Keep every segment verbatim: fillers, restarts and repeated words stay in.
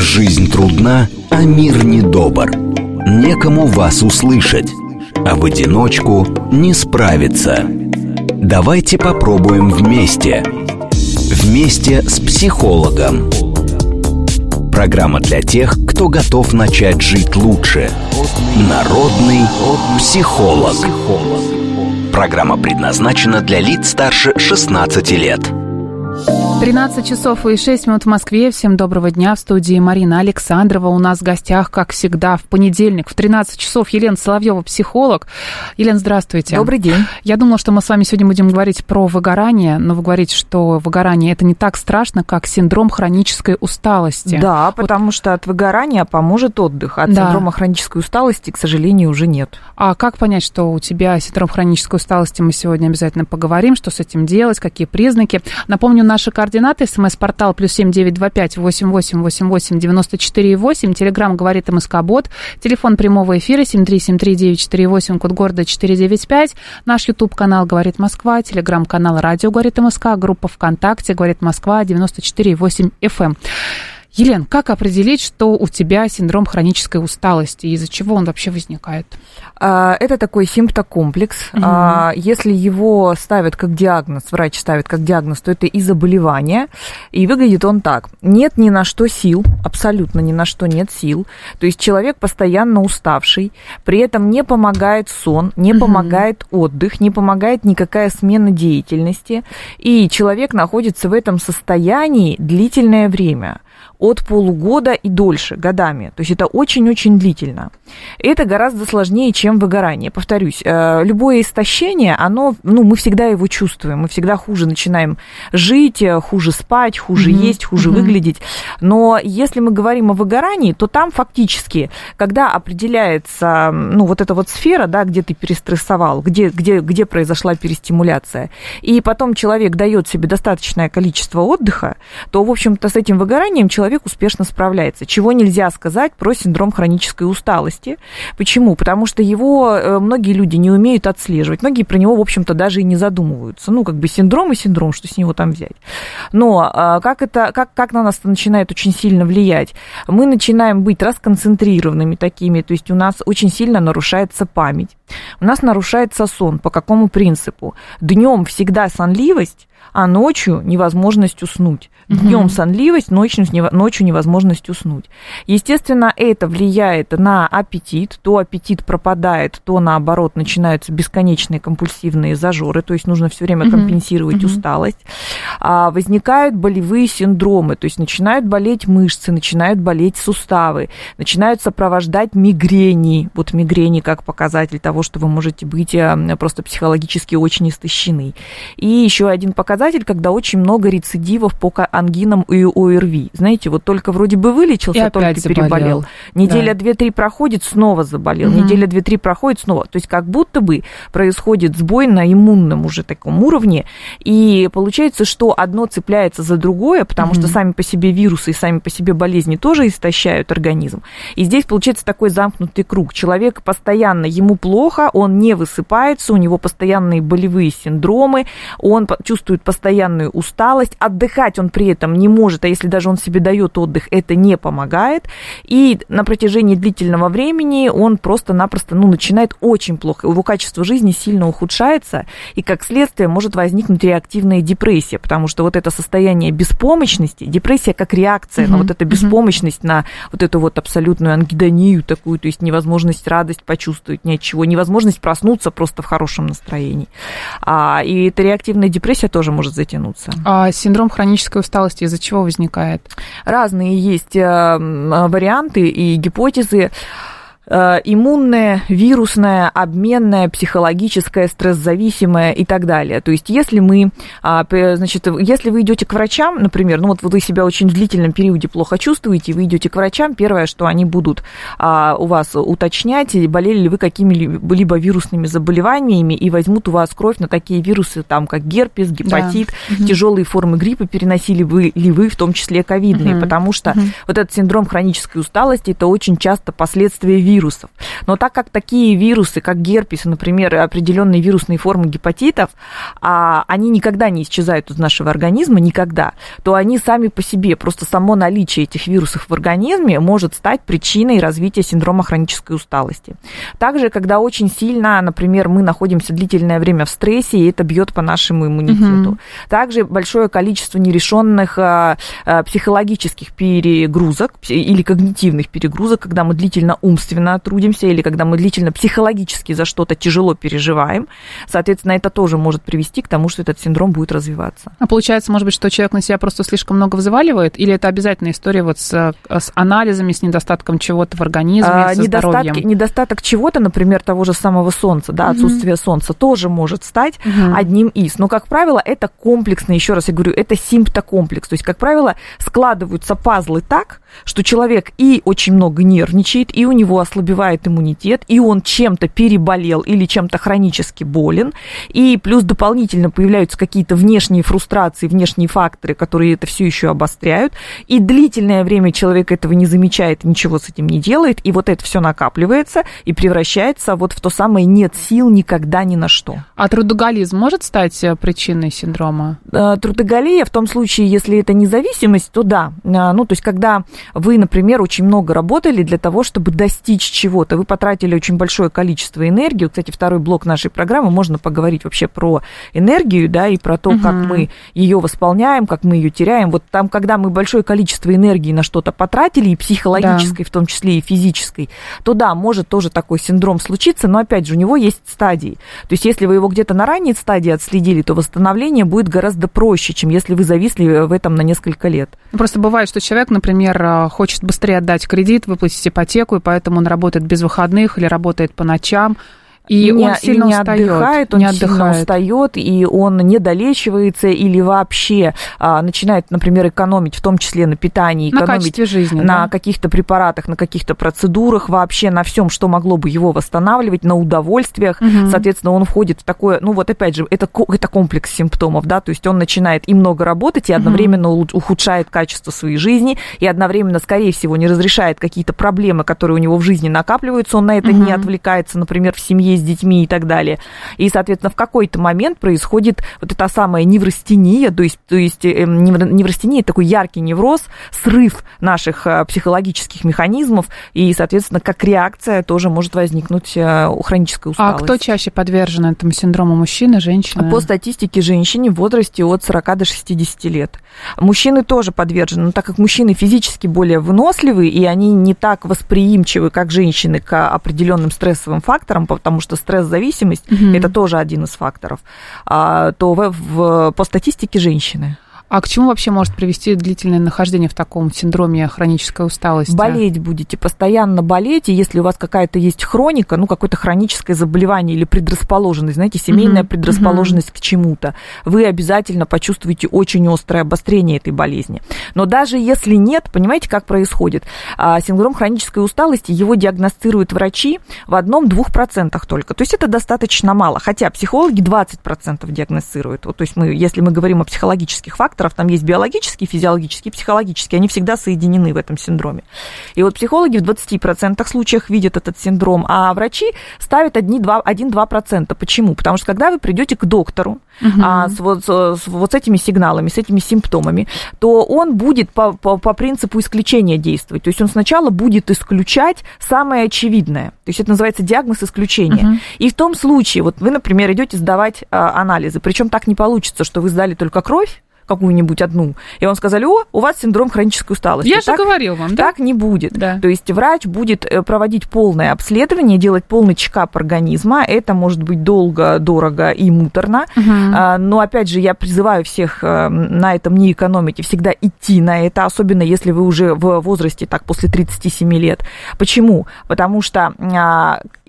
Жизнь трудна, а мир недобр. Некому вас услышать, а в одиночку не справиться. Давайте попробуем вместе. Вместе с психологом. Программа для тех, кто готов начать жить лучше. Народный психолог. Программа предназначена для лиц старше шестнадцати лет. тринадцать часов и шесть минут в Москве. Всем доброго дня. В студии Марина Александрова. У нас в гостях, как всегда, в понедельник в тринадцать часов Елена Соловьева, психолог. Елена, здравствуйте. Добрый день. Я думала, что мы с вами сегодня будем говорить про выгорание, но вы говорите, что выгорание – это не так страшно, как синдром хронической усталости. Да, вот. Потому что от выгорания поможет отдых, от да. синдрома хронической усталости, к сожалению, уже нет. А как понять, что у тебя синдром хронической усталости? Мы сегодня обязательно поговорим, что с этим делать, какие признаки. Напомню, наши координаты. СМС-портал плюс семь девять два пять восемь восемь восемь восемь девяносто четыре восемь. Телеграм говорит МСК-бот. Телефон прямого эфира семь три семь три девять четыре восемь, код города четыре девять пять. Наш YouTube-канал «Говорит Москва», телеграм-канал «Радио говорит МСК», группа ВКонтакте «Говорит Москва» девяносто четыре восемь эф эм. Елен, как определить, что у тебя синдром хронической усталости? Из-за чего он вообще возникает? Это такой симптокомплекс. Mm-hmm. Если его ставят как диагноз, врач ставит как диагноз, то это и заболевание. И выглядит он так. Нет ни на что сил, абсолютно ни на что нет сил. То есть человек постоянно уставший, при этом не помогает сон, не mm-hmm. помогает отдых, не помогает никакая смена деятельности. И человек находится в этом состоянии длительное время. От полугода и дольше, годами. То есть это очень-очень длительно. Это гораздо сложнее, чем выгорание. Повторюсь, любое истощение, оно, ну, мы всегда его чувствуем, мы всегда хуже начинаем жить, хуже спать, хуже mm-hmm. есть, хуже mm-hmm. выглядеть. Но если мы говорим о выгорании, то там фактически, когда определяется, ну, вот эта вот сфера, да, где ты перестрессовал, где, где, где произошла перестимуляция, и потом человек дает себе достаточное количество отдыха, то, в общем-то, с этим выгоранием человек человек успешно справляется. Чего нельзя сказать про синдром хронической усталости. Почему? Потому что его многие люди не умеют отслеживать. Многие про него, в общем-то, даже и не задумываются. Ну, как бы синдром и синдром, что с него там взять. Но как, это, как, как на нас это начинает очень сильно влиять? Мы начинаем быть расконцентрированными такими, то есть у нас очень сильно нарушается память. У нас нарушается сон. По какому принципу? Днем всегда сонливость, а ночью невозможность уснуть. Днем mm-hmm. сонливость, ночью, ночью невозможность уснуть. Естественно, это влияет на аппетит. То аппетит пропадает, то, наоборот, начинаются бесконечные компульсивные зажоры, то есть нужно все время mm-hmm. компенсировать mm-hmm. усталость. А, возникают болевые синдромы, то есть начинают болеть мышцы, начинают болеть суставы, начинают сопровождать мигрени. Вот мигрени как показатель того, что вы можете быть просто психологически очень истощены. И еще один показатель, когда очень много рецидивов по ангинам и ОРВИ. Знаете, вот только вроде бы вылечился, только переболел. Неделя да. две-три проходит, снова заболел. Угу. Неделя две-три проходит, снова. То есть как будто бы происходит сбой на иммунном уже таком уровне. И получается, что одно цепляется за другое, потому угу. что сами по себе вирусы и сами по себе болезни тоже истощают организм. И здесь получается такой замкнутый круг. Человек постоянно, ему плохо, он не высыпается, у него постоянные болевые синдромы, он чувствует постоянную усталость, отдыхать он при этом не может, а если даже он себе дает отдых, это не помогает. И на протяжении длительного времени он просто-напросто ну, начинает очень плохо. Его качество жизни сильно ухудшается, и как следствие может возникнуть реактивная депрессия, потому что вот это состояние беспомощности, депрессия как реакция mm-hmm. на вот эту беспомощность, mm-hmm. на вот эту вот абсолютную ангидонию такую, то есть невозможность радость почувствовать ни от чего, невозможность проснуться просто в хорошем настроении. А, и эта реактивная депрессия тоже может затянуться. А синдром хронической усталости из-за чего возникает? Разные есть варианты и гипотезы. Иммунная, вирусная, обменная, психологическая, стресс-зависимая и так далее. То есть если мы, значит, если вы идете к врачам, например, ну вот вы себя очень в длительном периоде плохо чувствуете, вы идете к врачам, первое, что они будут у вас уточнять, болели ли вы какими-либо вирусными заболеваниями, и возьмут у вас кровь на такие вирусы, там, как герпес, гепатит, да. тяжелые формы гриппа, переносили вы ли вы, в том числе ковидные, угу. потому что угу. вот этот синдром хронической усталости, это очень часто последствия вируса. вирусов. Но так как такие вирусы, как герпес, например, определенные вирусные формы гепатитов, они никогда не исчезают из нашего организма, никогда, то они сами по себе, просто само наличие этих вирусов в организме может стать причиной развития синдрома хронической усталости. Также, когда очень сильно, например, мы находимся длительное время в стрессе, и это бьет по нашему иммунитету. Угу. Также большое количество нерешенных психологических перегрузок или когнитивных перегрузок, когда мы длительно умственно трудимся или когда мы длительно психологически за что-то тяжело переживаем. Соответственно, это тоже может привести к тому, что этот синдром будет развиваться. А получается, может быть, что человек на себя просто слишком много взваливает, или это обязательная история вот с, с анализами, с недостатком чего-то в организме, а, со здоровьем? Недостаток чего-то, например, того же самого солнца, да, отсутствие mm-hmm. солнца тоже может стать mm-hmm. одним из. Но, как правило, это комплексно, еще раз я говорю, это симптокомплекс. То есть, как правило, складываются пазлы так, что человек и очень много нервничает, и у него ослабевает иммунитет, и он чем-то переболел или чем-то хронически болен, и плюс дополнительно появляются какие-то внешние фрустрации, внешние факторы, которые это все еще обостряют, и длительное время человек этого не замечает, ничего с этим не делает, и вот это все накапливается и превращается вот в то самое «нет сил никогда ни на что». А трудоголизм может стать причиной синдрома? Трудоголия в том случае, если это независимость, то да. Ну, то есть, когда вы, например, очень много работали для того, чтобы достичь чего-то, вы потратили очень большое количество энергии. Кстати, второй блок нашей программы, можно поговорить вообще про энергию, да, и про то, uh-huh. как мы ее восполняем, как мы ее теряем. Вот там, когда мы большое количество энергии на что-то потратили, и психологической, да. в том числе и физической, то да, может тоже такой синдром случиться, но, опять же, у него есть стадии. То есть, если вы его где-то на ранней стадии отследили, то восстановление будет гораздо проще, чем если вы зависли в этом на несколько лет. Просто бывает, что человек, например, хочет быстрее отдать кредит, выплатить ипотеку, и поэтому он работает без выходных или работает по ночам. И, и он не, сильно и не устает, отдыхает, он не сильно отдыхает. устает, и он не долечивается или вообще а, начинает, например, экономить, в том числе на питании, на экономить качестве жизни, на да? каких-то препаратах, на каких-то процедурах, вообще на всем, что могло бы его восстанавливать, на удовольствиях. Угу. Соответственно, он входит в такое, ну вот опять же, это, это комплекс симптомов, да, то есть он начинает и много работать, и одновременно угу. ухудшает качество своей жизни, и одновременно, скорее всего, не разрешает какие-то проблемы, которые у него в жизни накапливаются, он на это угу. не отвлекается, например, в семье с детьми и так далее. И, соответственно, в какой-то момент происходит вот эта самая неврастения, то есть, то есть неврастения – это такой яркий невроз, срыв наших психологических механизмов, и, соответственно, как реакция тоже может возникнуть хроническая усталость. А кто чаще подвержен этому синдрому, мужчины, женщины? По статистике, женщине в возрасте от сорока до шестидесяти лет. Мужчины тоже подвержены, но так как мужчины физически более выносливы, и они не так восприимчивы, как женщины, к определенным стрессовым факторам, потому что стресс-зависимость mm-hmm. это тоже один из факторов, то в, в, по статистике женщины. А к чему вообще может привести длительное нахождение в таком синдроме хронической усталости? Болеть будете, постоянно болеть, и если у вас какая-то есть хроника, ну, какое-то хроническое заболевание или предрасположенность, знаете, семейная mm-hmm. предрасположенность mm-hmm. к чему-то, вы обязательно почувствуете очень острое обострение этой болезни. Но даже если нет, понимаете, как происходит? Синдром хронической усталости, его диагностируют врачи в одном-двух процентах только. То есть это достаточно мало, хотя психологи двадцать процентов диагностируют. Вот, то есть мы, если мы говорим о психологических факторах, там есть биологические, физиологические, психологические, они всегда соединены в этом синдроме. И вот психологи в двадцати процентах случаев видят этот синдром, а врачи ставят один-два процента. Почему? Потому что когда вы придете к доктору угу. а, с, вот, с вот с этими сигналами, с этими симптомами, то он будет по, по, по принципу исключения действовать. То есть он сначала будет исключать самое очевидное. То есть это называется диагноз исключения. Угу. И в том случае, вот вы, например, идете сдавать а, анализы, причем так не получится, что вы сдали только кровь, какую-нибудь одну, и вам сказали: о, у вас синдром хронической усталости. Я так, же говорил вам, да? Так не будет. Да. То есть врач будет проводить полное обследование, делать полный чекап организма. Это может быть долго, дорого и муторно. Угу. Но, опять же, я призываю всех на этом не экономить и всегда идти на это, особенно если вы уже в возрасте так, после тридцати семи лет. Почему? Потому что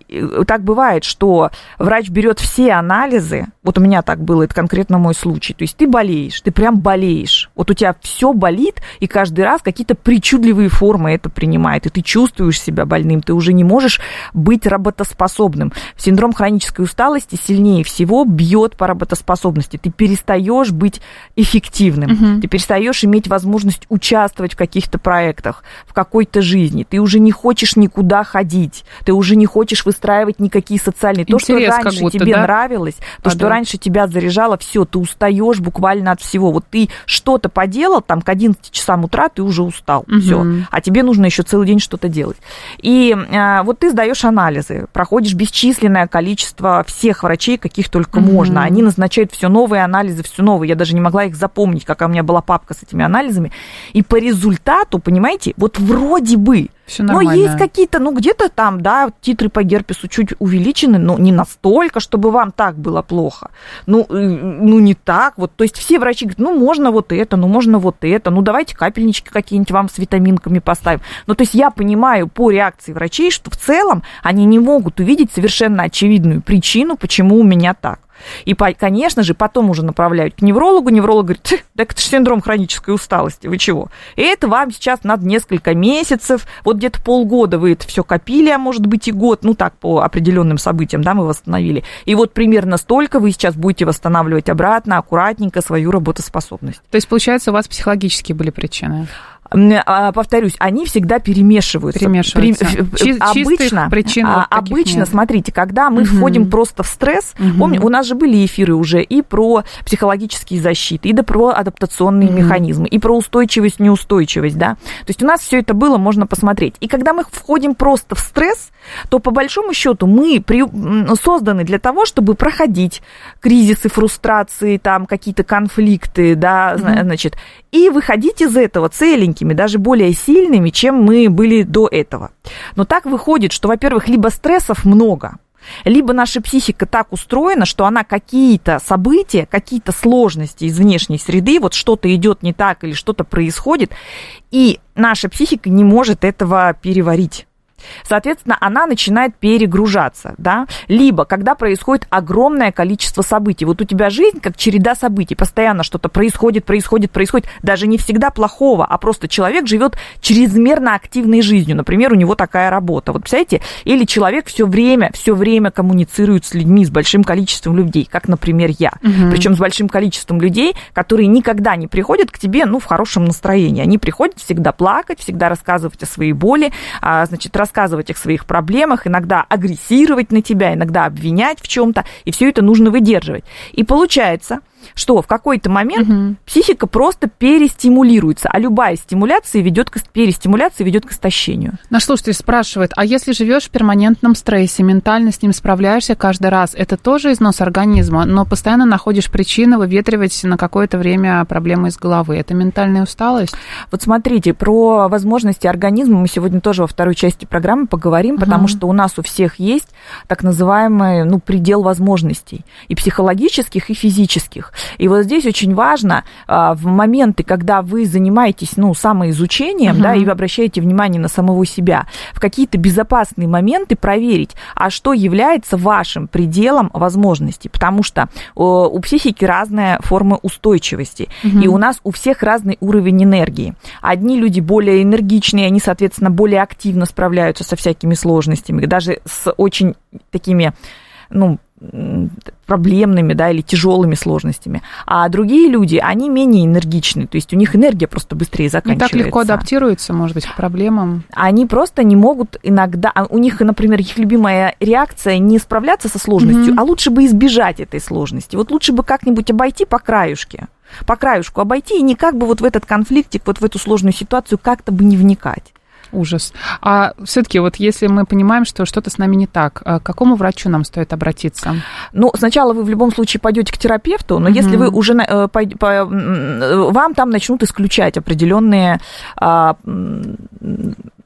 так бывает, что врач берет все анализы, вот у меня так было, это конкретно мой случай, то есть ты болеешь, ты прям болеешь, вот у тебя все болит, и каждый раз какие-то причудливые формы это принимает, и ты чувствуешь себя больным, ты уже не можешь быть работоспособным. Синдром хронической усталости сильнее всего бьет по работоспособности, ты перестаешь быть эффективным, угу. ты перестаешь иметь возможность участвовать в каких-то проектах, в какой-то жизни, ты уже не хочешь никуда ходить, ты уже не хочешь выстраивать никакие социальные... Интерес, то, что раньше будто, тебе да? нравилось, то, а, что да. раньше тебя заряжало, все, ты устаешь буквально от всего. Вот ты что-то поделал, там, к одиннадцати часам утра ты уже устал, угу. все, а тебе нужно еще целый день что-то делать. И а, вот ты сдаешь анализы, проходишь бесчисленное количество всех врачей, каких только угу. можно. Они назначают все новые анализы, все новые. Я даже не могла их запомнить, какая у меня была папка с этими анализами. И по результату, понимаете, вот вроде бы, но есть какие-то, ну, где-то там, да, титры по герпесу чуть увеличены, но не настолько, чтобы вам так было плохо. Ну, ну, не так. Вот, то есть все врачи говорят, ну, можно вот это, ну, можно вот это, ну, давайте капельнички какие-нибудь вам с витаминками поставим. Ну, то есть я понимаю по реакции врачей, что в целом они не могут увидеть совершенно очевидную причину, почему у меня так. И, конечно же, потом уже направляют к неврологу. Невролог говорит, так это же синдром хронической усталости, вы чего? И это вам сейчас надо несколько месяцев, вот где-то полгода вы это все копили, а может быть и год, ну так, по определенным событиям, да, мы восстановили. И вот примерно столько вы сейчас будете восстанавливать обратно, аккуратненько свою работоспособность. То есть, получается, у вас психологические были причины? Повторюсь, они всегда перемешиваются. Перемешиваются. При, обычно, причин а, обычно, нет. Смотрите, когда мы угу. входим просто в стресс, угу. помните, у нас же были эфиры уже и про психологические защиты, и да про адаптационные угу. механизмы, и про устойчивость, неустойчивость, да. То есть у нас все это было, можно посмотреть. И когда мы входим просто в стресс, то по большому счету мы при, созданы для того, чтобы проходить кризисы, фрустрации, там какие-то конфликты, да, угу. значит, и выходить из этого целенькими, даже более сильными, чем мы были до этого. Но так выходит, что, во-первых, либо стрессов много, либо наша психика так устроена, что она какие-то события, какие-то сложности из внешней среды, вот что-то идет не так или что-то происходит, и наша психика не может этого переварить. Соответственно, она начинает перегружаться, да, либо когда происходит огромное количество событий. Вот у тебя жизнь как череда событий, постоянно что-то происходит, происходит, происходит, даже не всегда плохого, а просто человек живет чрезмерно активной жизнью, например, у него такая работа, вот представляете, или человек все время, все время коммуницирует с людьми, с большим количеством людей, как, например, я, угу. причем с большим количеством людей, которые никогда не приходят к тебе, ну, в хорошем настроении, они приходят всегда плакать, всегда рассказывать о своей боли, а, значит, рассказывать рассказывать о своих проблемах, иногда агрессировать на тебя, иногда обвинять в чем-то, и все это нужно выдерживать. И получается, что в какой-то момент угу. психика просто перестимулируется, а любая стимуляция ведет к, перестимуляция ведет к истощению. Наш слушатель спрашивает, а если живешь в перманентном стрессе, ментально с ним справляешься каждый раз, это тоже износ организма, но постоянно находишь причины выветривать на какое-то время проблемы из головы. Это ментальная усталость? Вот смотрите, про возможности организма мы сегодня тоже во второй части программы поговорим, угу. потому что у нас у всех есть так называемый, ну, предел возможностей, и психологических, и физических. И вот здесь очень важно а, в моменты, когда вы занимаетесь, ну, самоизучением, uh-huh. да, и вы обращаете внимание на самого себя, в какие-то безопасные моменты проверить, а что является вашим пределом возможностей, потому что о, у психики разная форма устойчивости, uh-huh. и у нас у всех разный уровень энергии. Одни люди более энергичные, они, соответственно, более активно справляются со всякими сложностями, даже с очень такими, ну, проблемными, да, или тяжелыми сложностями. А другие люди, они менее энергичны, то есть у них энергия просто быстрее заканчивается. Не так легко адаптируются, может быть, к проблемам. Они просто не могут иногда... У них, например, их любимая реакция не справляться со сложностью, mm-hmm. а лучше бы избежать этой сложности. Вот лучше бы как-нибудь обойти по краюшке, по краюшку обойти и никак бы вот в этот конфликтик, вот в эту сложную ситуацию как-то бы не вникать. Ужас. А все-таки вот если мы понимаем, что что-то с нами не так, к какому врачу нам стоит обратиться? Ну, сначала вы в любом случае пойдете к терапевту, но mm-hmm. если вы уже по, по, вам там начнут исключать определенные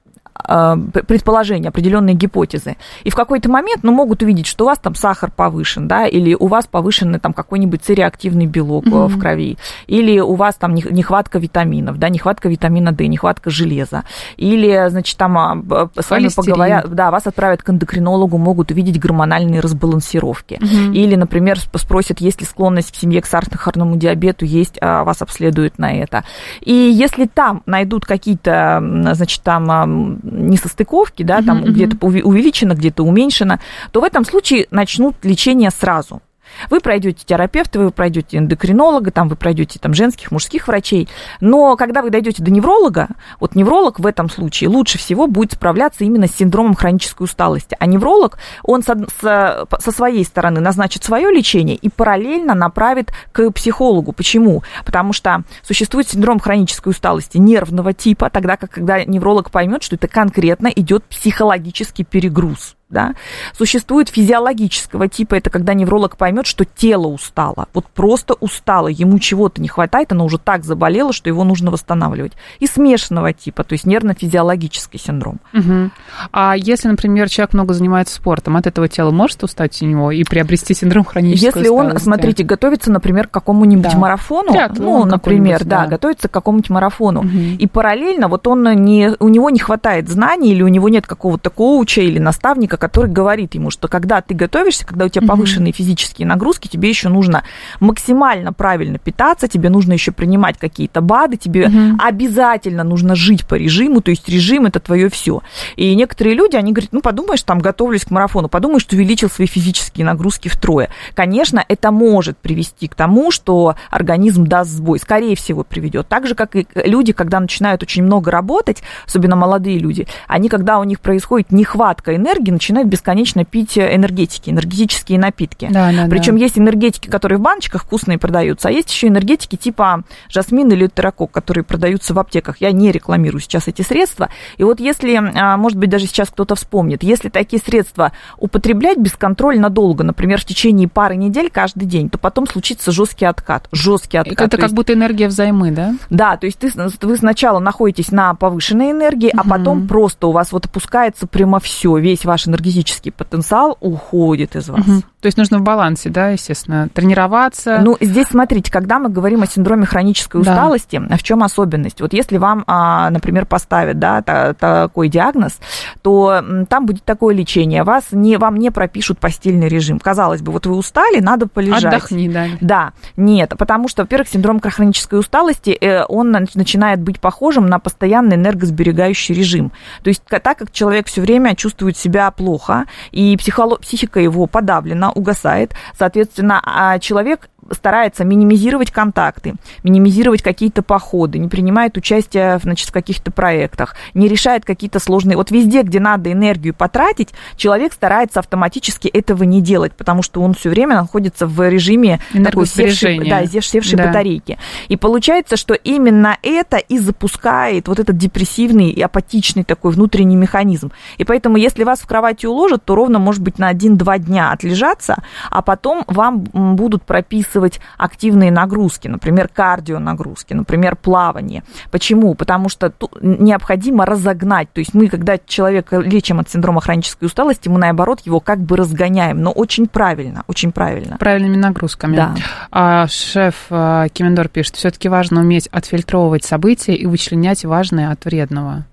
предположения, определенные гипотезы. И в какой-то момент, ну, могут увидеть, что у вас там сахар повышен, да, или у вас повышенный там какой-нибудь цереактивный белок mm-hmm. в крови, или у вас там нехватка витаминов, да, нехватка витамина D, нехватка железа, или, значит, там с вами поговорят, да, вас отправят к эндокринологу, могут увидеть гормональные разбалансировки. Mm-hmm. Или, например, спросят, есть ли склонность в семье к сахарному диабету, есть, вас обследуют на это. И если там найдут какие-то, значит, там несостыковки, да, там mm-hmm. где-то увеличено, где-то уменьшено, то в этом случае начнут лечение сразу. Вы пройдете терапевта, вы пройдете эндокринолога, там, вы пройдете там, женских, мужских врачей. Но когда вы дойдете до невролога, вот невролог в этом случае лучше всего будет справляться именно с синдромом хронической усталости. А невролог, он со, со, со своей стороны назначит свое лечение и параллельно направит к психологу. Почему? Потому что существует синдром хронической усталости нервного типа, тогда как когда невролог поймет, что это конкретно идет психологический перегруз. Да? Существует физиологического типа, это когда невролог поймет, что тело устало, вот просто устало, ему чего-то не хватает, оно уже так заболело, что его нужно восстанавливать. И смешанного типа, то есть нервно-физиологический синдром. Угу. А если, например, человек много занимается спортом, от этого тело может устать у него и приобрести синдром хронической усталости? Если он, смотрите, готовится, например, к какому-нибудь да. марафону, Триатлон, ну, например, да, да, готовится к какому-нибудь марафону, угу. и параллельно вот он не, у него не хватает знаний, или у него нет какого-то коуча или наставника, который говорит ему, что когда ты готовишься, когда у тебя повышенные mm-hmm. физические нагрузки, тебе еще нужно максимально правильно питаться, тебе нужно еще принимать какие-то БАДы, тебе mm-hmm. обязательно нужно жить по режиму, то есть режим – это твое все. И некоторые люди, они говорят, ну, подумаешь, там, готовлюсь к марафону, подумаешь, что увеличил свои физические нагрузки втрое. Конечно, это может привести к тому, что организм даст сбой, скорее всего, приведет. Так же, как и люди, когда начинают очень много работать, особенно молодые люди, они, когда у них происходит нехватка энергии, начинают бесконечно пить энергетики, энергетические напитки. Да, да, Причем да. есть энергетики, которые в баночках вкусные продаются, а есть еще энергетики типа жасмин или терракок, которые продаются в аптеках. Я не рекламирую сейчас эти средства. И вот если, может быть, даже сейчас кто-то вспомнит, если такие средства употреблять бесконтрольно долго, например, в течение пары недель каждый день, то потом случится жесткий откат. Жесткий откат. Это как есть... будто энергия взаймы, да? Да, то есть ты, вы сначала находитесь на повышенной энергии, угу. а потом просто у вас вот опускается прямо все, весь ваш энергетический энергетический потенциал уходит из вас. Угу. То есть нужно в балансе, да, естественно, тренироваться. Ну, здесь, смотрите, когда мы говорим о синдроме хронической да. усталости, в чем особенность? Вот если вам, например, поставят, да, такой диагноз, то там будет такое лечение. Вас не, вам не пропишут постельный режим. Казалось бы, вот вы устали, надо полежать. Отдохни, да. Да, нет, потому что, во-первых, синдром хронической усталости, он начинает быть похожим на постоянный энергосберегающий режим. То есть так как человек все время чувствует себя плохо, и психолог, психика его подавлена, угасает, соответственно, человек старается минимизировать контакты, минимизировать какие-то походы, не принимает участие, значит, в каких-то проектах, не решает какие-то сложные... Вот везде, где надо энергию потратить, человек старается автоматически этого не делать, потому что он все время находится в режиме такой севшей, да, севшей да. батарейки. И получается, что именно это и запускает вот этот депрессивный и апатичный такой внутренний механизм. И поэтому, если вас в кровати уложат, то ровно, может быть, на один-два дня отлежаться, а потом вам будут прописывать активные нагрузки, например, кардионагрузки, например, плавание. Почему? Потому что необходимо разогнать. То есть мы, когда человека лечим от синдрома хронической усталости, мы, наоборот, его как бы разгоняем, но очень правильно, очень правильно. Правильными нагрузками. Да. А, шеф Кимендор пишет, все-таки важно уметь отфильтровывать события и вычленять важное от вредного.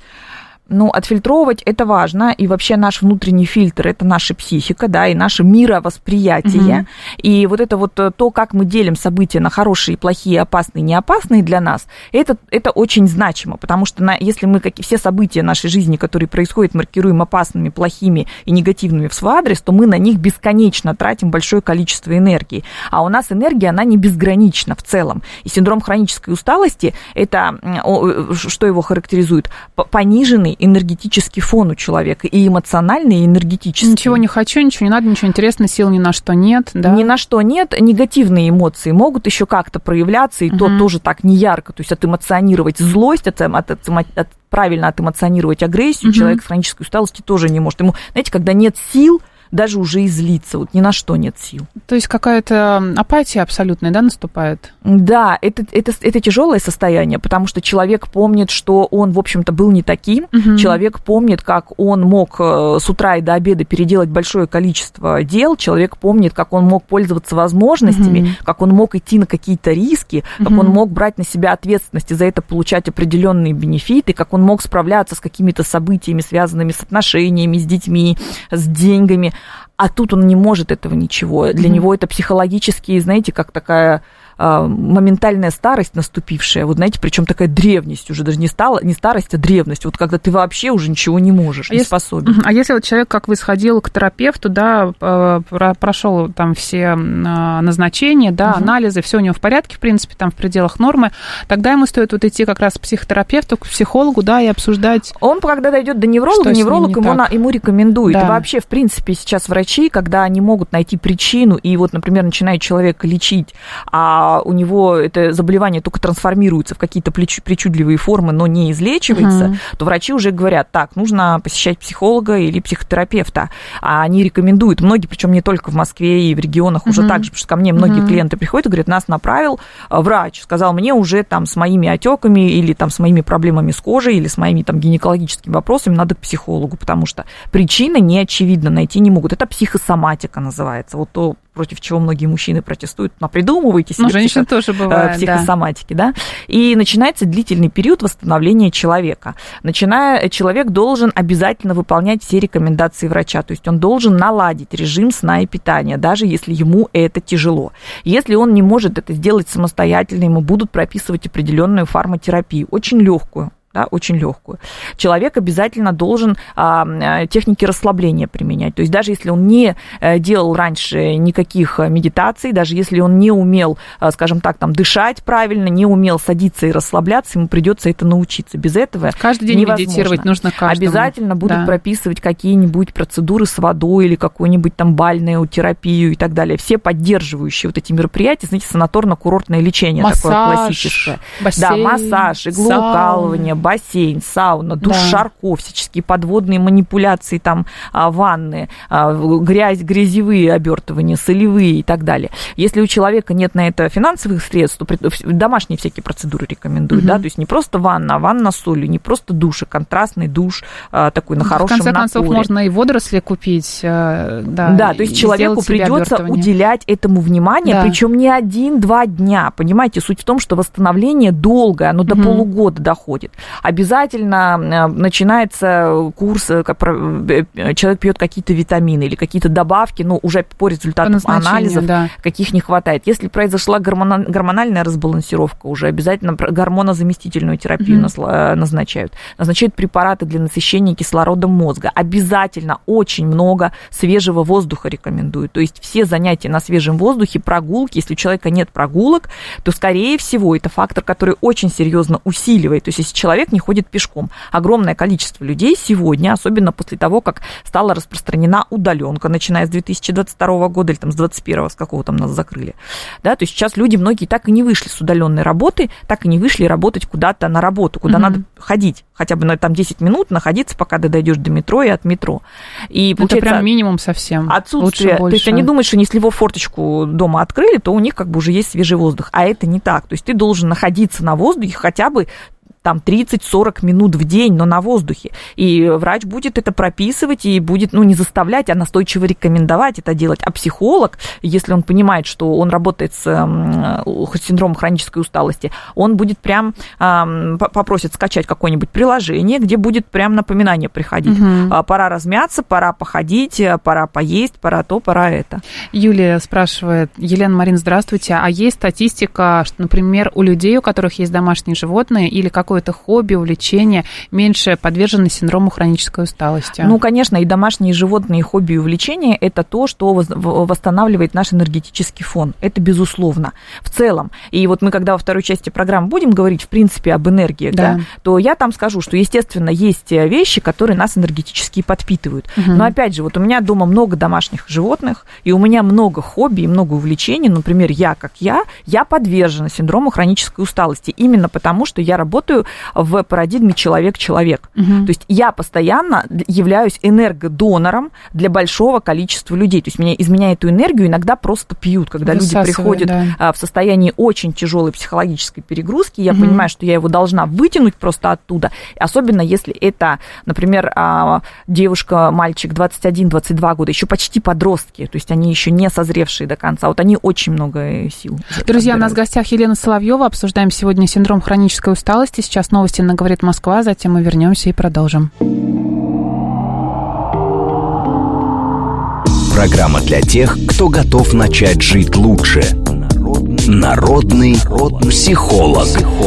Ну, отфильтровывать это важно, и вообще наш внутренний фильтр – это наша психика, да, и наше мировосприятие. Угу. И вот это вот то, как мы делим события на хорошие, плохие, опасные, неопасные для нас, это, это очень значимо, потому что на, если мы как, все события нашей жизни, которые происходят, маркируем опасными, плохими и негативными в свой адрес, то мы на них бесконечно тратим большое количество энергии. А у нас энергия, она не безгранична в целом. И синдром хронической усталости – это, что его характеризует? Пониженный энергетический фон у человека, и эмоциональный, и энергетический. Ничего не хочу, ничего не надо, ничего интересного, сил ни на что нет. Да? Ни на что нет. Негативные эмоции могут еще как-то проявляться, и угу. то тоже так не ярко. То есть отэмоционировать злость, от, от, от, от, правильно отэмоционировать агрессию угу. человек с хронической усталостью тоже не может. Ему, знаете, когда нет сил, даже уже и злиться, вот ни на что нет сил. То есть какая-то апатия абсолютная, да, наступает? Да, это, это, это тяжелое состояние, потому что человек помнит, что он, в общем-то, был не таким, угу. Человек помнит, как он мог с утра и до обеда переделать большое количество дел, человек помнит, как он мог пользоваться возможностями, угу. Как он мог идти на какие-то риски, угу. Как он мог брать на себя ответственность и за это получать определенные бенефиты, как он мог справляться с какими-то событиями, связанными с отношениями, с детьми, с деньгами. А тут он не может этого ничего. Для mm-hmm. него это психологически, знаете, как такая а, моментальная старость наступившая. Вот знаете, причем такая древность уже, даже не, стала, не старость, а древность. Вот когда ты вообще уже ничего не можешь, а не если, способен. А если вот человек, как вы, сходил к терапевту, да, прошел там все назначения, да, mm-hmm. анализы, все у него в порядке, в принципе, там в пределах нормы, тогда ему стоит вот идти как раз к психотерапевту, к психологу, да, и обсуждать. Он, когда дойдет до невролога, невролог ему, на, ему рекомендует. Да. И вообще, в принципе, сейчас врачи, когда они могут найти причину, и вот, например, начинает человека лечить, а у него это заболевание только трансформируется в какие-то причудливые формы, но не излечивается, угу. То врачи уже говорят, так, нужно посещать психолога или психотерапевта. А они рекомендуют, многие, причем не только в Москве и в регионах, угу. Уже так же, потому что ко мне многие угу. клиенты приходят и говорят, нас направил врач, сказал мне уже там с моими отеками или там с моими проблемами с кожей или с моими там гинекологическими вопросами надо к психологу, потому что причины не очевидно найти не могут. Это психосоматика называется. Вот то, против чего многие мужчины протестуют. Напридумывайте себе. Ну, женщин тоже бывает, психосоматики, да. да. И начинается длительный период восстановления человека. Начиная, человек должен обязательно выполнять все рекомендации врача. То есть он должен наладить режим сна и питания, даже если ему это тяжело. Если он не может это сделать самостоятельно, ему будут прописывать определенную фармотерапию, очень легкую. Да, очень легкую. Человек обязательно должен а, техники расслабления применять. То есть даже если он не делал раньше никаких медитаций, даже если он не умел, скажем так, там, дышать правильно, не умел садиться и расслабляться, ему придется это научиться. Без этого каждый день невозможно. Медитировать нужно каждому. Обязательно будут да. прописывать какие-нибудь процедуры с водой или какую-нибудь там бальную терапию и так далее. Все поддерживающие вот эти мероприятия, знаете, санаторно-курортное лечение массаж, такое классическое. Бассейн, да, массаж, иглоукалывание, бассейн, сауна, душ да. Шарко, всяческие подводные манипуляции, там, ванны, грязь, грязевые обертывания, солевые и так далее. Если у человека нет на это финансовых средств, то домашние всякие процедуры рекомендуют, угу. да, то есть не просто ванна, а ванна с солью, не просто душ, а контрастный душ такой на хорошем напоре. В конце концов, можно и водоросли купить, да. Да, то есть человеку придется уделять этому внимание, да. Причем не один-два дня, понимаете, суть в том, что восстановление долгое, оно до угу. полугода доходит. Обязательно начинается курс, человек пьет какие-то витамины или какие-то добавки, ну, уже по результатам по анализов, да. Каких не хватает. Если произошла гормональная разбалансировка, уже обязательно гормонозаместительную терапию mm-hmm. назначают. Назначают препараты для насыщения кислородом мозга. Обязательно очень много свежего воздуха рекомендуют. То есть все занятия на свежем воздухе, прогулки, если у человека нет прогулок, то, скорее всего, это фактор, который очень серьезно усиливает. То есть если человек не ходит пешком. Огромное количество людей сегодня, особенно после того, как стала распространена удаленка, начиная с две тысячи двадцать второго года или там с двадцать первого, с какого там нас закрыли. Да, то есть сейчас люди, многие так и не вышли с удаленной работы, так и не вышли работать куда-то на работу, куда mm-hmm. надо ходить, хотя бы на там десять минут находиться, пока ты дойдешь до метро и от метро. И это прям минимум совсем. Отсутствие. Лучше, то есть они думают, что если его форточку дома открыли, то у них как бы уже есть свежий воздух. А это не так. То есть ты должен находиться на воздухе хотя бы там тридцать-сорок минут в день, но на воздухе. И врач будет это прописывать и будет, ну, не заставлять, а настойчиво рекомендовать это делать. А психолог, если он понимает, что он работает с синдромом хронической усталости, он будет прям э, попросит скачать какое-нибудь приложение, где будет прям напоминание приходить. Угу. Пора размяться, пора походить, пора поесть, пора то, пора это. Юлия спрашивает, Елена, Марин, здравствуйте, а есть статистика, что, например, у людей, у которых есть домашние животные или как какое-то хобби, увлечение, меньше подвержены синдрому хронической усталости? Ну, конечно, и домашние животные, и хобби, и увлечения – это то, что восстанавливает наш энергетический фон. Это безусловно. В целом. И вот мы, когда во второй части программы будем говорить, в принципе, об энергии, да. Да, то я там скажу, что, естественно, есть вещи, которые нас энергетически подпитывают. Угу. Но, опять же, вот у меня дома много домашних животных, и у меня много хобби, и много увлечений. Например, я, как я, я подвержена синдрому хронической усталости. Именно потому, что я работаю работаю в парадигме человек-человек. Угу. То есть я постоянно являюсь энергодонором для большого количества людей. То есть меня, из меня эту энергию иногда просто пьют, когда люди приходят да. в состоянии очень тяжелой психологической перегрузки. Я угу. понимаю, что я его должна вытянуть просто оттуда. Особенно если это, например, девушка, мальчик двадцать один - двадцать два года, еще почти подростки. То есть они еще не созревшие до конца. Вот они очень много сил. Друзья, у нас в гостях Елена Соловьева. Обсуждаем сегодня синдром хронической усталости. Сейчас новости на «Говорит Москва». Затем мы вернемся и продолжим. Программа для тех, кто готов начать жить лучше. Народный психолог.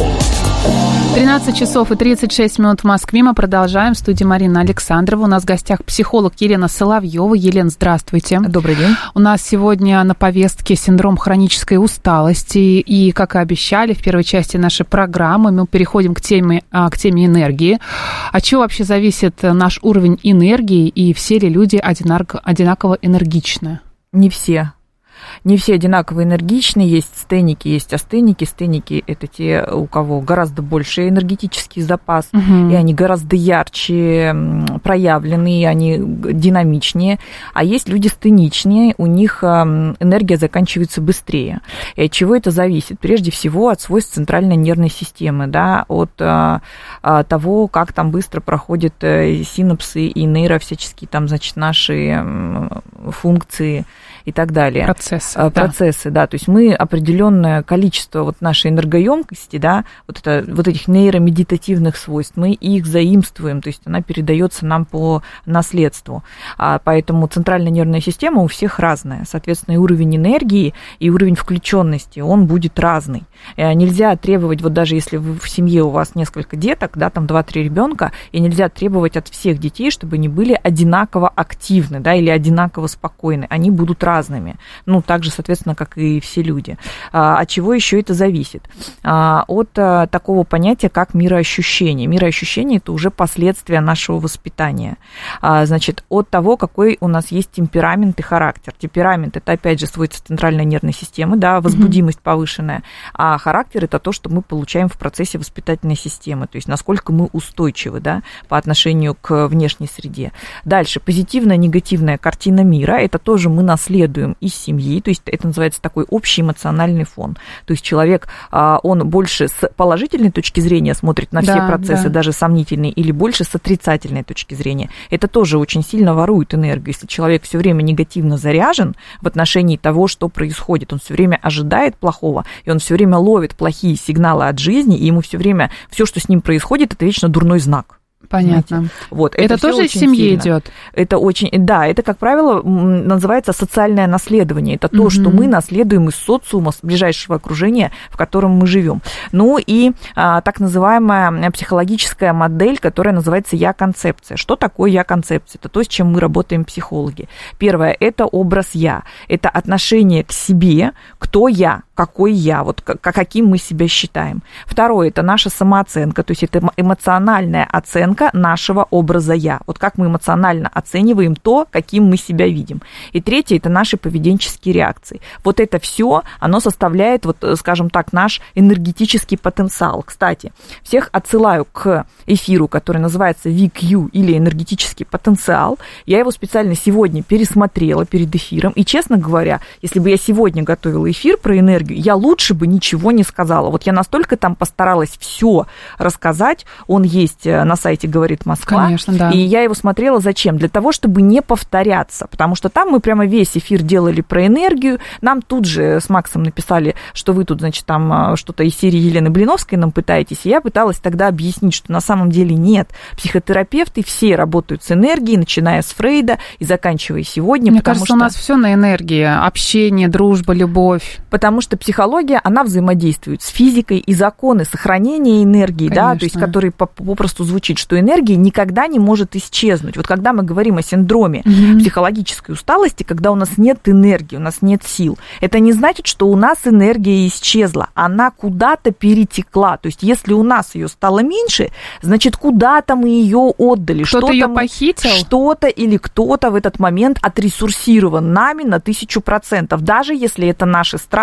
тринадцать часов и тридцать шесть минут в Москве. Мы продолжаем. В студии Марина Александрова. У нас в гостях психолог Елена Соловьева. Елена, здравствуйте. Добрый день. У нас сегодня на повестке синдром хронической усталости. И, как и обещали, в первой части нашей программы мы переходим к теме, к теме энергии. От чего вообще зависит наш уровень энергии и все ли люди одинаково, одинаково энергичны? Не все. Не все одинаково энергичны, есть стеники, есть астеники. Стеники – это те, у кого гораздо больше энергетический запас, угу. и они гораздо ярче проявлены, они динамичнее. А есть люди стеничнее, у них энергия заканчивается быстрее. И от чего это зависит? Прежде всего от свойств центральной нервной системы, да, от того, как там быстро проходят синапсы и нейро всяческие там, значит, наши функции и так далее. Процессы. Процессы, да. да. То есть мы определенное количество вот нашей энергоемкости, да, вот, это, вот этих нейромедитативных свойств, мы их заимствуем, то есть она передается нам по наследству. А поэтому центральная нервная система у всех разная. Соответственно, и уровень энергии, и уровень включенности, он будет разный. Нельзя требовать, вот даже если в семье у вас несколько деток, да, там два-три ребенка, и нельзя требовать от всех детей, чтобы они были одинаково активны, да, или одинаково спокойны. Они будут разными. разными, ну, так же, соответственно, как и все люди. А, от чего еще это зависит? А, от а, такого понятия, как мироощущение. Мироощущение – это уже последствия нашего воспитания. А, значит, от того, какой у нас есть темперамент и характер. Темперамент – это, опять же, свойство центральной нервной системы, да, возбудимость mm-hmm. повышенная, а характер – это то, что мы получаем в процессе воспитательной системы, то есть насколько мы устойчивы, да, по отношению к внешней среде. Дальше, позитивная, негативная картина мира – это тоже мы наследуем из семьи, то есть это называется такой общий эмоциональный фон. То есть человек, он больше с положительной точки зрения смотрит на все да, процессы, да. даже сомнительные, или больше с отрицательной точки зрения. Это тоже очень сильно ворует энергию. Если человек все время негативно заряжен в отношении того, что происходит, он все время ожидает плохого, и он все время ловит плохие сигналы от жизни, и ему все время все, что с ним происходит, это вечно дурной знак. Понятно. Вот, это, это тоже из семьи сильно. идет. Это очень, да, это, как правило, называется социальное наследование. Это то, угу. что мы наследуем из социума, с ближайшего окружения, в котором мы живем. Ну и а, так называемая психологическая модель, которая называется я-концепция. Что такое я-концепция? Это то, с чем мы работаем психологи. Первое – это образ я. Это отношение к себе, кто я, какой я, вот каким мы себя считаем. Второе – это наша самооценка, то есть это эмоциональная оценка нашего образа «я». Вот как мы эмоционально оцениваем то, каким мы себя видим. И третье – это наши поведенческие реакции. Вот это все, оно составляет, вот, скажем так, наш энергетический потенциал. Кстати, всех отсылаю к эфиру, который называется ви кью или энергетический потенциал. Я его специально сегодня пересмотрела перед эфиром. И, честно говоря, если бы я сегодня готовила эфир про энергию, я лучше бы ничего не сказала. Вот я настолько там постаралась все рассказать. Он есть на сайте «Говорит Москва». Конечно, да. И я его смотрела зачем? Для того, чтобы не повторяться, потому что там мы прямо весь эфир делали про энергию, нам тут же с Максом написали, что вы тут, значит, там что-то из серии Елены Блиновской нам пытаетесь, и я пыталась тогда объяснить, что на самом деле нет. Психотерапевты все работают с энергией, начиная с Фрейда и заканчивая сегодня. Мне кажется, что... у нас все на энергии, общение, дружба, любовь. Потому что психология, она взаимодействует с физикой, и законы сохранения энергии, да, то есть, которые попросту звучит, что энергия никогда не может исчезнуть. Вот когда мы говорим о синдроме mm-hmm. психологической усталости, когда у нас нет энергии, у нас нет сил, это не значит, что у нас энергия исчезла, она куда-то перетекла. То есть если у нас ее стало меньше, значит, куда-то мы ее отдали. Кто-то что-то ее похитил? Что-то или кто-то в этот момент отресурсирован нами на тысячу процентов. Даже если это наши страхи, даже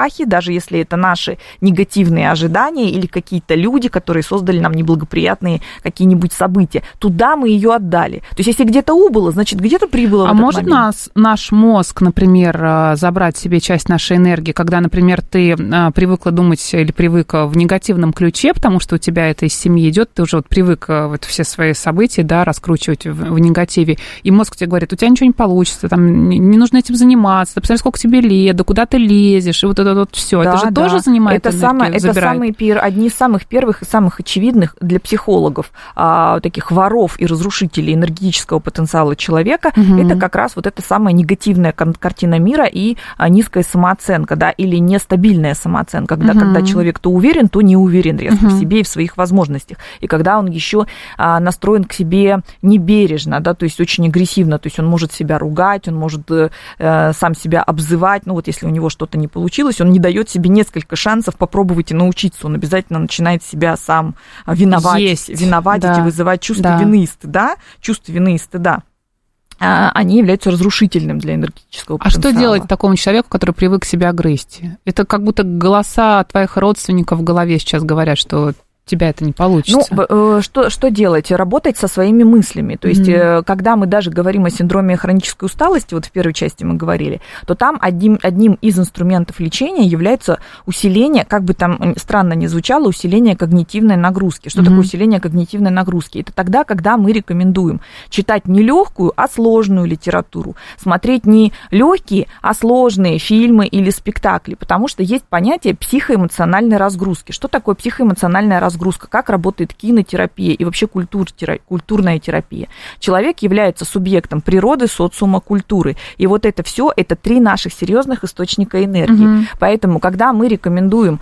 даже если это наши негативные ожидания или какие-то люди, которые создали нам неблагоприятные какие-нибудь события. Туда мы ее отдали. То есть если где-то убыло, значит, где-то прибыло. А может нас, наш мозг, например, забрать себе часть нашей энергии, когда, например, ты привыкла думать или привыкла в негативном ключе, потому что у тебя это из семьи идет, ты уже вот привык вот все свои события, да, раскручивать в, в негативе, и мозг тебе говорит, у тебя ничего не получится, там, не, не нужно этим заниматься, да посмотри, сколько тебе лет, да куда ты лезешь, и вот это вот все. Да, это же да. тоже занимает это энергию, самое, забирает. Это самые, одни из самых первых и самых очевидных для психологов а, таких воров и разрушителей энергетического потенциала человека, угу. это как раз вот эта самая негативная картина мира и а, низкая самооценка, да, или нестабильная самооценка, когда, угу. когда человек то уверен, то не уверен резко угу. в себе и в своих возможностях, и когда он еще а, настроен к себе небережно, да, то есть очень агрессивно, то есть он может себя ругать, он может э, сам себя обзывать, ну вот если у него что-то не получилось, он не дает себе несколько шансов попробовать и научиться, он обязательно начинает себя сам виноватить, виноватить да. и вызывать чувство да. вины и стыда, чувство вины и стыда. Они являются разрушительным для энергетического потенциала. А что делать такому человеку, который привык себя грызть? Это как будто голоса твоих родственников в голове сейчас говорят, что тебя это не получится. Ну, что, что делать? Работать со своими мыслями. То есть, mm-hmm. когда мы даже говорим о синдроме хронической усталости, вот в первой части мы говорили, то там одним, одним из инструментов лечения является усиление, как бы там странно ни звучало, усиление когнитивной нагрузки. Что mm-hmm. такое усиление когнитивной нагрузки? Это тогда, когда мы рекомендуем читать не легкую, а сложную литературу, смотреть не легкие, а сложные фильмы или спектакли, потому что есть понятие психоэмоциональной разгрузки. Что такое психоэмоциональная разгрузка? Разгрузка, как работает кинотерапия и вообще культур, культурная терапия. Человек является субъектом природы, социума, культуры. И вот это все, это три наших серьезных источника энергии. Mm-hmm. Поэтому, когда мы рекомендуем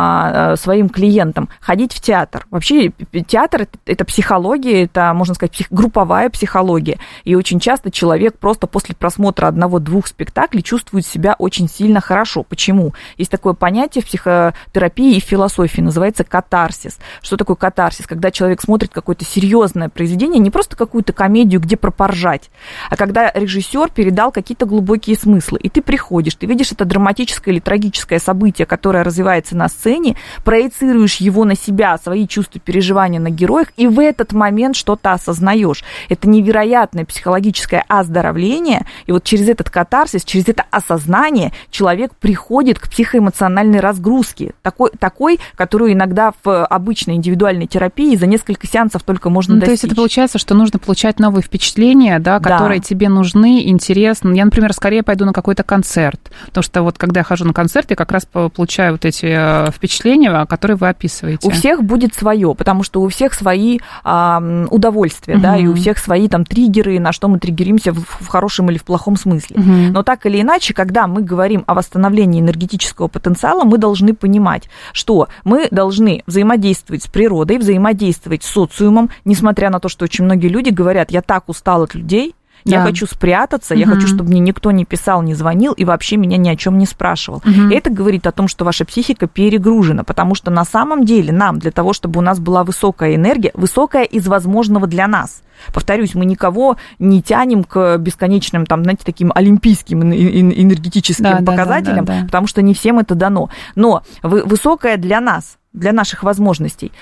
а, своим клиентам ходить в театр, вообще театр это, это психология, это, можно сказать, псих, групповая психология. И очень часто человек просто после просмотра одного-двух спектаклей чувствует себя очень сильно хорошо. Почему? Есть такое понятие в психотерапии и в философии, называется катарсис. Что такое катарсис? Когда человек смотрит какое-то серьезное произведение, не просто какую-то комедию, где пропоржать, а когда режиссер передал какие-то глубокие смыслы, и ты приходишь, ты видишь это драматическое или трагическое событие, которое развивается на сцене, проецируешь его на себя, свои чувства, переживания на героях, и в этот момент что-то осознаешь. Это невероятное психологическое оздоровление, и вот через этот катарсис, через это осознание человек приходит к психоэмоциональной разгрузке, такой, такой которую иногда в обычной индивидуальной терапии за несколько сеансов только можно ну, достичь. То есть это получается, что нужно получать новые впечатления, да, которые да. тебе нужны, интересны. Я, например, скорее пойду на какой-то концерт, потому что вот когда я хожу на концерт, я как раз получаю вот эти впечатления, которые вы описываете. У всех будет свое, потому что у всех свои а, удовольствия, угу. да, и у всех свои там триггеры, на что мы триггеримся в, в хорошем или в плохом смысле. Угу. Но так или иначе, когда мы говорим о восстановлении энергетического потенциала, мы должны понимать, что мы должны взаимодействовать с природой, взаимодействовать с социумом, несмотря на то, что очень многие люди говорят, я так устал от людей, да. я хочу спрятаться, угу. я хочу, чтобы мне никто не писал, не звонил и вообще меня ни о чем не спрашивал. Угу. Это говорит о том, что ваша психика перегружена, потому что на самом деле нам, для того, чтобы у нас была высокая энергия, высокая из возможного для нас. Повторюсь, мы никого не тянем к бесконечным, там, знаете, таким олимпийским энергетическим да, показателям, да, да, да. потому что не всем это дано. Но высокая для нас, для наших возможностей,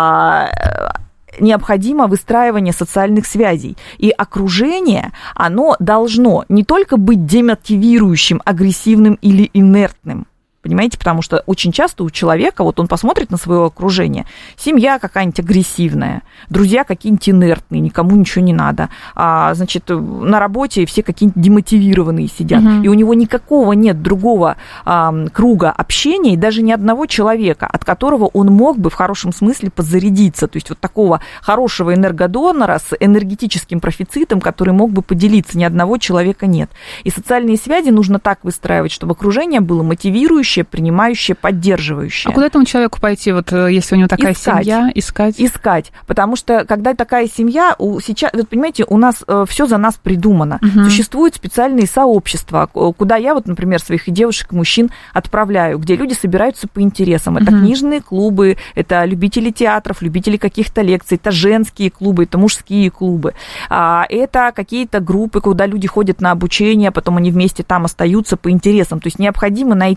необходимо выстраивание социальных связей. И окружение, оно должно не только быть демотивирующим, агрессивным или инертным, понимаете, потому что очень часто у человека, вот он посмотрит на свое окружение, семья какая-нибудь агрессивная, друзья какие-нибудь инертные, никому ничего не надо, а, значит, на работе все какие-нибудь демотивированные сидят, угу. и у него никакого нет другого а, круга общения, и даже ни одного человека, от которого он мог бы в хорошем смысле подзарядиться, то есть вот такого хорошего энергодонора с энергетическим профицитом, который мог бы поделиться, ни одного человека нет. И социальные связи нужно так выстраивать, чтобы окружение было мотивирующее, принимающее, поддерживающее. А куда этому человеку пойти, вот если у него такая искать, семья? Искать. Искать. Потому что, когда такая семья, у, сейчас, вот понимаете, у нас э, все за нас придумано. Угу. Существуют специальные сообщества, куда я, вот, например, своих девушек и мужчин отправляю, где люди собираются по интересам. Это угу. книжные клубы, это любители театров, любители каких-то лекций, это женские клубы, это мужские клубы. А, это какие-то группы, куда люди ходят на обучение, потом они вместе там остаются по интересам. То есть необходимо найти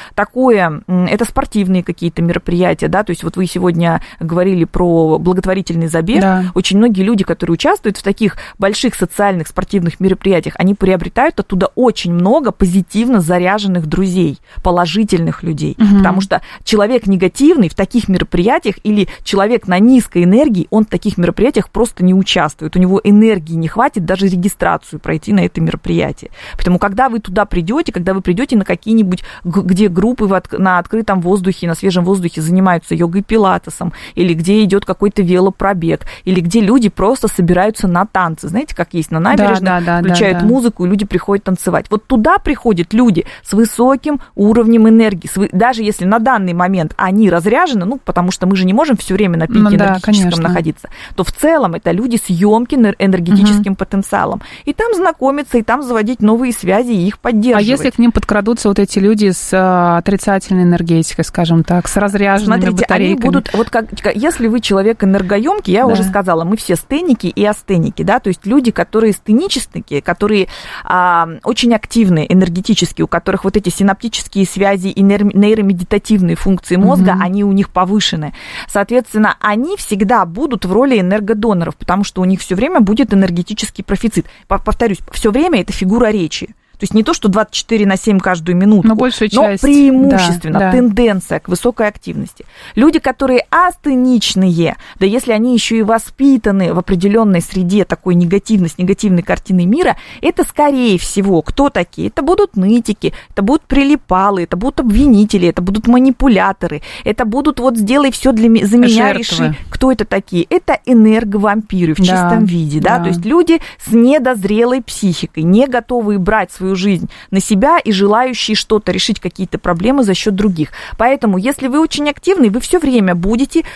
такое, это спортивные какие-то мероприятия, да, то есть вот вы сегодня говорили про благотворительный забег, да. Очень многие люди, которые участвуют в таких больших социальных спортивных мероприятиях, они приобретают оттуда очень много позитивно заряженных друзей, положительных людей, угу. Потому что человек негативный в таких мероприятиях или человек на низкой энергии, он в таких мероприятиях просто не участвует, у него энергии не хватит даже регистрацию пройти на это мероприятие. Поэтому, когда вы туда придете, когда вы придете на какие-нибудь, где группы на открытом воздухе, на свежем воздухе занимаются йогой, пилатесом, или где идет какой-то велопробег, или где люди просто собираются на танцы. Знаете, как есть на набережной, да, да, включают да, да. музыку, и люди приходят танцевать. Вот туда приходят люди с высоким уровнем энергии. Даже если на данный момент они разряжены, ну, потому что мы же не можем все время на пике ну, энергетическом да, находиться, то в целом это люди с ёмким энергетическим угу. потенциалом. И там знакомиться, и там заводить новые связи, и их поддерживать. А если к ним подкрадутся вот эти люди с а, отрицательной энергетикой, скажем так, с разряженными Смотрите, батарейками? Они будут, вот как, если вы человек энергоемкий, я да. уже сказала, мы все стеники и астеники, да, то есть люди, которые стенические, которые а, очень активны энергетически, у которых вот эти синаптические связи и нейромедитативные функции мозга, угу. они у них повышены. Соответственно, они всегда будут в роли энергодоноров, потому что у них все время будет энергетический профицит. Повторюсь, все время это фигура речи. То есть не то, что двадцать четыре на семь каждую минуту, но, большую часть, но преимущественно да, тенденция да. к высокой активности. Люди, которые астеничные, да если они еще и воспитаны в определенной среде такой негативности, негативной картины мира, это, скорее всего, кто такие? Это будут нытики, это будут прилипалы, это будут обвинители, это будут манипуляторы, это будут вот сделай все для за меня, реши. Кто это такие? Это энерговампиры в да, чистом виде, да? да, то есть люди с недозрелой психикой, не готовые брать свою свою жизнь на себя и желающие что-то решить, какие-то проблемы за счет других. Поэтому, если вы очень активны, вы все время будете,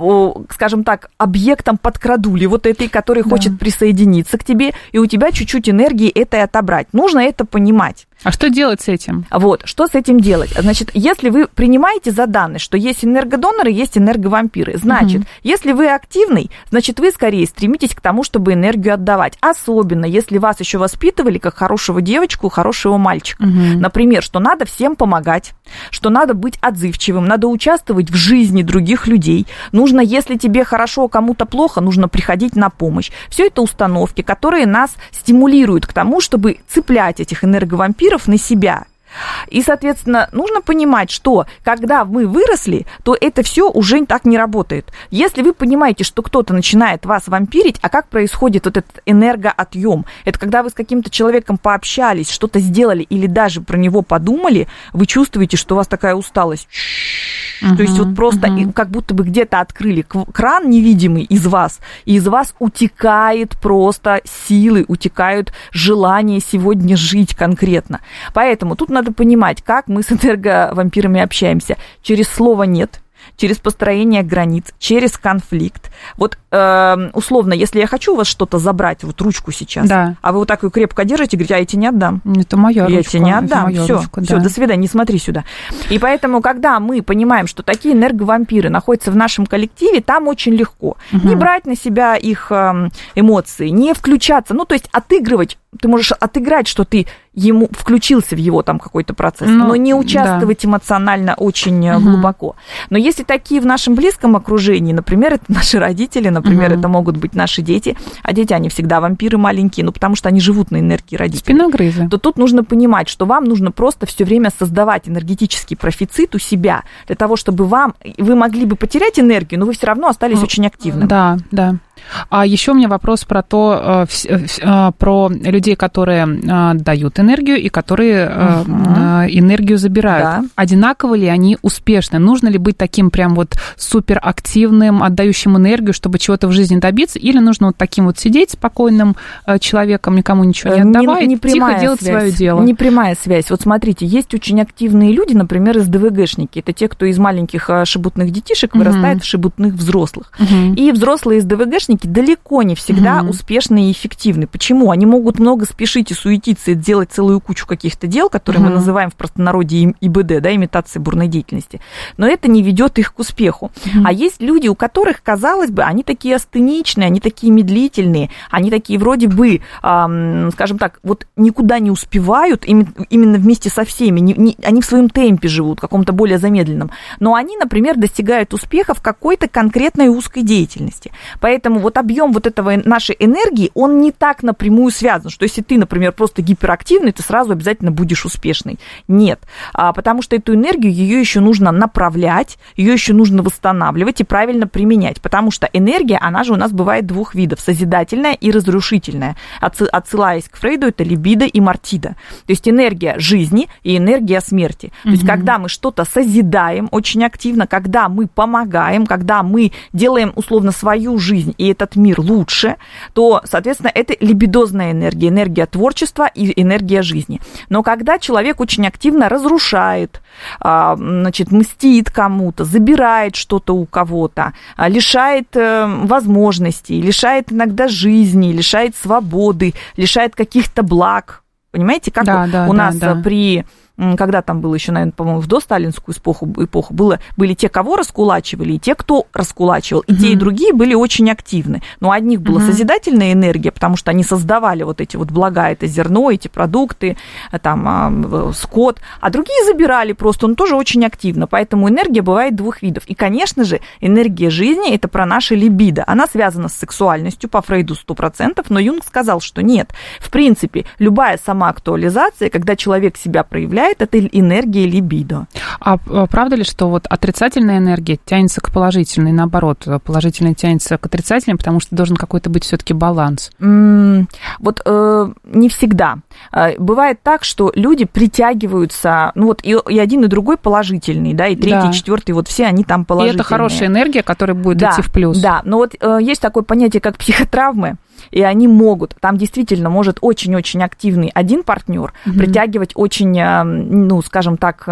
скажем так, объектом подкрадули вот этой, который да. хочет присоединиться к тебе, и у тебя чуть-чуть энергии этой отобрать. Нужно это понимать. А что делать с этим? Вот, что с этим делать? Значит, если вы принимаете за данность, что есть энергодоноры, есть энерговампиры, значит, угу. если вы активный, значит, вы скорее стремитесь к тому, чтобы энергию отдавать. Особенно, если вас еще воспитывали как хорошего девочку, хорошего мальчика. Угу. Например, что надо всем помогать, что надо быть отзывчивым, надо участвовать в жизни других людей. Нужно, если тебе хорошо, кому-то плохо, нужно приходить на помощь. Все это установки, которые нас стимулируют к тому, чтобы цеплять этих энерговампиров на себя. И, соответственно, нужно понимать, что когда мы выросли, то это все уже так не работает. Если вы понимаете, что кто-то начинает вас вампирить, а как происходит вот этот энергоотъем? Это когда вы с каким-то человеком пообщались, что-то сделали или даже про него подумали, вы чувствуете, что у вас такая усталость. Uh-huh, то есть вот просто uh-huh. как будто бы где-то открыли кран невидимый из вас, и из вас утекает просто силы, утекают желания сегодня жить конкретно. Поэтому тут надо понимать, как мы с энерговампирами общаемся. Через слово «нет», через построение границ, через конфликт. Вот э, условно, если я хочу у вас что-то забрать, вот ручку сейчас, да. а вы вот так ее крепко держите, говорите, а я тебе не отдам. Это моя ручка. Я тебе не отдам. Все, ручка, все, да. до свидания, не смотри сюда. И поэтому, когда мы понимаем, что такие энерговампиры находятся в нашем коллективе, там очень легко. Угу. Не брать на себя их эмоции, не включаться, ну, то есть отыгрывать. Ты можешь отыграть, что ты ему включился в его там какой-то процесс, ну, но не участвовать да. эмоционально очень угу. глубоко. Но если такие в нашем близком окружении, например, это наши родители, например, угу. это могут быть наши дети, а дети, они всегда вампиры маленькие, ну, потому что они живут на энергии родителей. Спиногрызы. То тут нужно понимать, что вам нужно просто все время создавать энергетический профицит у себя, для того, чтобы вам, вы могли бы потерять энергию, но вы все равно остались очень активным. Да, да. А еще у меня вопрос про то, про людей, которые дают энергию и которые uh-huh. энергию забирают. Да. Одинаково ли они успешны? Нужно ли быть таким прям вот суперактивным, отдающим энергию, чтобы чего-то в жизни добиться? Или нужно вот таким вот сидеть спокойным человеком, никому ничего не отдавая, не, не тихо делать связь. Свое дело? Непрямая связь. Вот смотрите, есть очень активные люди, например, эс дэ вэ гэшники. Это те, кто из маленьких шебутных детишек uh-huh. вырастает в шебутных взрослых. Uh-huh. И взрослые эс дэ вэ гэшники успешники далеко не всегда mm-hmm. успешны и эффективны. Почему? Они могут много спешить и суетиться, и делать целую кучу каких-то дел, которые mm-hmm. мы называем в простонародье И Б Д, да, имитация бурной деятельности. Но это не ведет их к успеху. Mm-hmm. А есть люди, у которых, казалось бы, они такие астеничные, они такие медлительные, они такие вроде бы, эм, скажем так, вот никуда не успевают, именно вместе со всеми, не, не, они в своем темпе живут, каком-то более замедленном, но они, например, достигают успеха в какой-то конкретной узкой деятельности. Поэтому вот объем вот этого нашей энергии, он не так напрямую связан, что если ты, например, просто гиперактивный, ты сразу обязательно будешь успешный. Нет, а, потому что эту энергию, ее еще нужно направлять, ее еще нужно восстанавливать и правильно применять, потому что энергия, она же у нас бывает двух видов, созидательная и разрушительная. Отсылаясь к Фрейду, это либидо и мартида. То есть энергия жизни и энергия смерти. То есть, mm-hmm. когда мы что-то созидаем очень активно, когда мы помогаем, когда мы делаем, условно, свою жизнь и этот мир лучше, то, соответственно, это либидозная энергия, энергия творчества и энергия жизни. Но когда человек очень активно разрушает, значит, мстит кому-то, забирает что-то у кого-то, лишает возможностей, лишает иногда жизни, лишает свободы, лишает каких-то благ. Понимаете, как да, да, у да, нас да. при... Когда там было еще, наверное, по-моему, в досталинскую эпоху, эпоху было, были те, кого раскулачивали, и те, кто раскулачивал. И mm-hmm. те, и другие были очень активны. Но у одних была mm-hmm. созидательная энергия, потому что они создавали вот эти вот блага, это зерно, эти продукты, там, скот, а другие забирали просто, он тоже очень активно. Поэтому энергия бывает двух видов. И, конечно же, энергия жизни – это про наше либидо. Она связана с сексуальностью, по Фрейду сто процентов, но Юнг сказал, что нет. В принципе, любая самоактуализация, когда человек себя проявляет, это энергия либидо. А правда ли, что вот отрицательная энергия тянется к положительной, наоборот, положительная тянется к отрицательной, потому что должен какой-то быть все-таки баланс? Mm, вот э, не всегда. Бывает так, что люди притягиваются, ну вот и, и один, и другой положительный, да, и третий, да. и четвертый, вот все они там положительные. И это хорошая энергия, которая будет да, идти в плюс. Да, но вот э, есть такое понятие, как психотравмы. И они могут, там действительно может очень-очень активный один партнер mm-hmm. притягивать очень, ну, скажем так,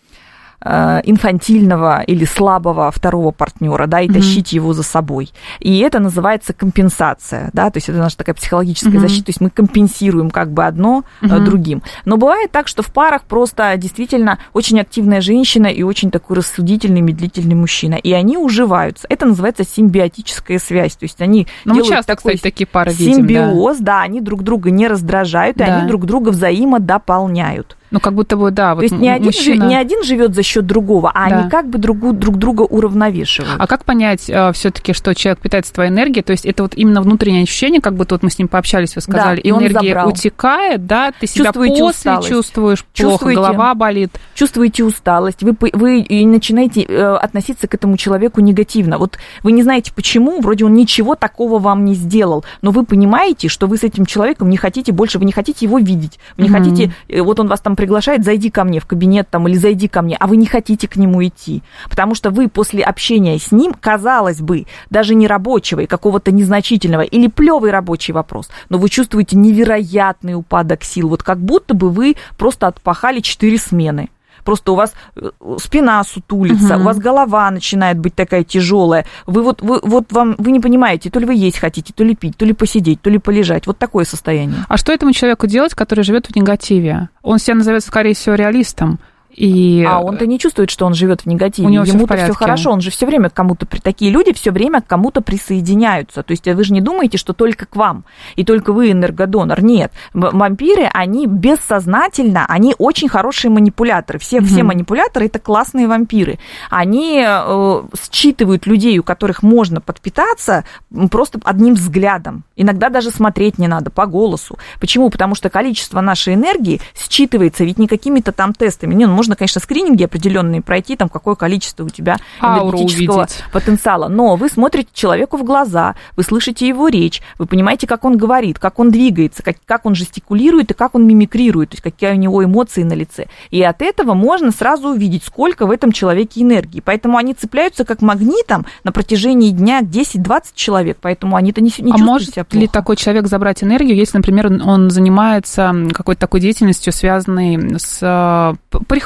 инфантильного или слабого второго партнера, да, и mm-hmm. тащить его за собой. И это называется компенсация, да, то есть это наша такая психологическая mm-hmm. защита, то есть мы компенсируем как бы одно mm-hmm. другим. Но бывает так, что в парах просто действительно очень активная женщина и очень такой рассудительный, медлительный мужчина, и они уживаются. Это называется симбиотическая связь, то есть они Но делают мы часто, такой кстати, такие пары видим, симбиоз, да. да, они друг друга не раздражают, да. и они друг друга взаимодополняют. Ну, как будто бы, да. Вот то есть не один, мужчина... не один живет за счет другого, а да. они как бы друг, друг друга уравновешивают. А как понять э, все-таки, что человек питается твоей энергией? То есть это вот именно внутреннее ощущение, как будто вот мы с ним пообщались, вы сказали, да, энергия утекает, да, ты себя Чувствуете после усталость. чувствуешь плохо, голова болит. Чувствуете усталость, вы, вы начинаете относиться к этому человеку негативно. Вот вы не знаете почему, вроде он ничего такого вам не сделал, но вы понимаете, что вы с этим человеком не хотите больше, вы не хотите его видеть, вы не mm-hmm. хотите, вот он вас там приглашает, зайди ко мне в кабинет там, или зайди ко мне, а вы не хотите к нему идти, потому что вы после общения с ним, казалось бы, даже не рабочего и какого-то незначительного, или плевый рабочий вопрос, но вы чувствуете невероятный упадок сил, вот как будто бы вы просто отпахали четыре смены. Просто у вас спина сутулится, угу. у вас голова начинает быть такая тяжелая. Вы вот, вы, вот вам, вы не понимаете, то ли вы есть хотите, то ли пить, то ли посидеть, то ли полежать. Вот такое состояние. А что этому человеку делать, который живет в негативе? Он себя назовет, скорее всего, реалистом. И... А он-то не чувствует, что он живет в негативе. У него Ему-то все хорошо, он же все время к кому-то... Такие люди все время к кому-то присоединяются. То есть вы же не думаете, что только к вам, и только вы энергодонор. Нет. Вампиры, они бессознательно, они очень хорошие манипуляторы. Все, mm-hmm. все манипуляторы – это классные вампиры. Они э, считывают людей, у которых можно подпитаться, просто одним взглядом. Иногда даже смотреть не надо, по голосу. Почему? Потому что количество нашей энергии считывается ведь не какими-то там тестами. Не, ну, можно, конечно, скрининги определенные пройти, там, какое количество у тебя энергетического потенциала. Но вы смотрите человеку в глаза, вы слышите его речь, вы понимаете, как он говорит, как он двигается, как, как он жестикулирует и как он мимикрирует, то есть какие у него эмоции на лице. И от этого можно сразу увидеть, сколько в этом человеке энергии. Поэтому они цепляются как магнитом на протяжении дня десять-двадцать человек, поэтому они-то не, не а чувствуют себя плохо. А может ли такой человек забрать энергию, если, например, он занимается какой-то такой деятельностью, связанной с парикмахерством,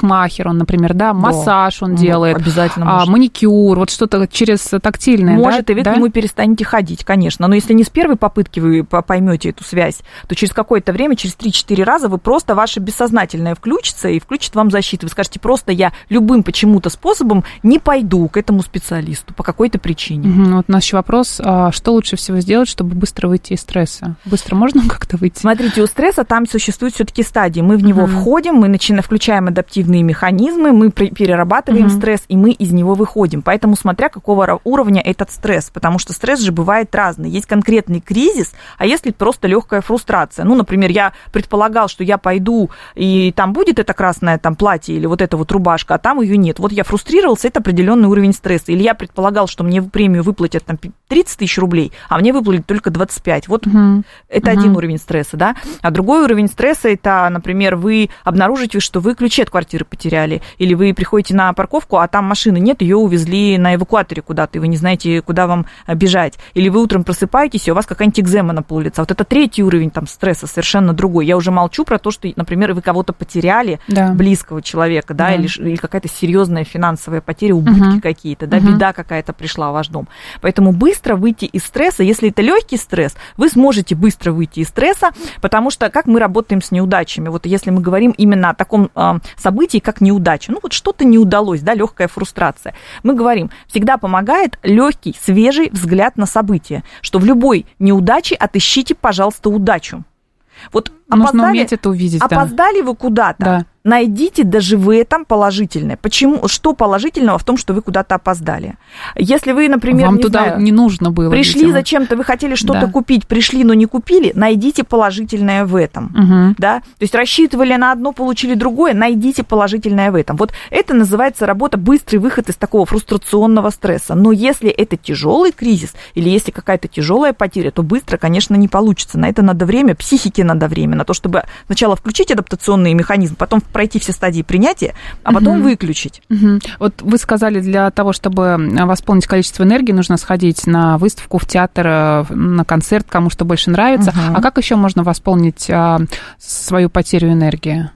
парикмахер, он, например, да, массаж он ну, делает, обязательно а, маникюр, вот что-то через тактильное. Может, да? и вы да? к нему перестанете ходить, конечно. Но если не с первой попытки вы поймете эту связь, то через какое-то время, через три-четыре раза вы просто, ваше бессознательное включится и включит вам защиту. Вы скажете, просто я любым почему-то способом не пойду к этому специалисту по какой-то причине. Угу. Вот у нас еще вопрос, а что лучше всего сделать, чтобы быстро выйти из стресса? Быстро можно как-то выйти? Смотрите, у стресса там существуют все-таки стадии. Мы в него угу. входим, мы начинаем, включаем адаптивные механизмы, мы перерабатываем угу. стресс, и мы из него выходим. Поэтому смотря какого уровня этот стресс, потому что стресс же бывает разный. Есть конкретный кризис, а если просто легкая фрустрация. Ну, например, я предполагал, что я пойду, и там будет это красное там, платье или вот эта вот рубашка, а там ее нет. Вот я фрустрировался, это определенный уровень стресса. Или я предполагал, что мне премию выплатят там, тридцать тысяч рублей, а мне выплатят только двадцать пять. Вот угу. это угу. один уровень стресса, да. А другой уровень стресса, это, например, вы обнаружите, что вы ключи от квартиры потеряли, или вы приходите на парковку, а там машины нет, ее увезли на эвакуаторе куда-то, и вы не знаете, куда вам бежать. Или вы утром просыпаетесь, и у вас какая-нибудь экзема на пол лица. Вот это третий уровень там, стресса, совершенно другой. Я уже молчу про то, что, например, вы кого-то потеряли, да. близкого человека, да, да. Или, или какая-то серьезная финансовая потеря, убытки угу. какие-то, да, угу. беда какая-то пришла в ваш дом. Поэтому быстро выйти из стресса, если это легкий стресс, вы сможете быстро выйти из стресса, потому что как мы работаем с неудачами, вот если мы говорим именно о таком э, событии, как неудача, ну вот что-то не удалось, да, легкая фрустрация, мы говорим, всегда помогает легкий, свежий взгляд на событие, что в любой неудаче отыщите, пожалуйста, удачу. Вот нужно уметь это увидеть. Опоздали да. вы куда-то, да. найдите даже в этом положительное. Почему? Что положительного в том, что вы куда-то опоздали? Если вы, например, вам не туда знаю, не нужно было. Пришли видимо. зачем-то, вы хотели что-то да. купить, пришли, но не купили, найдите положительное в этом. Угу. Да? То есть рассчитывали на одно, получили другое, найдите положительное в этом. Вот это называется работа, быстрый выход из такого фрустрационного стресса. Но если это тяжелый кризис или если какая-то тяжелая потеря, то быстро, конечно, не получится. На это надо время, психике надо время, на то, чтобы сначала включить адаптационный механизм, потом пройти все стадии принятия, а потом угу. выключить. Угу. Вот вы сказали, для того, чтобы восполнить количество энергии, нужно сходить на выставку, в театр, на концерт, кому что больше нравится. Угу. А как еще можно восполнить а, свою потерю энергии?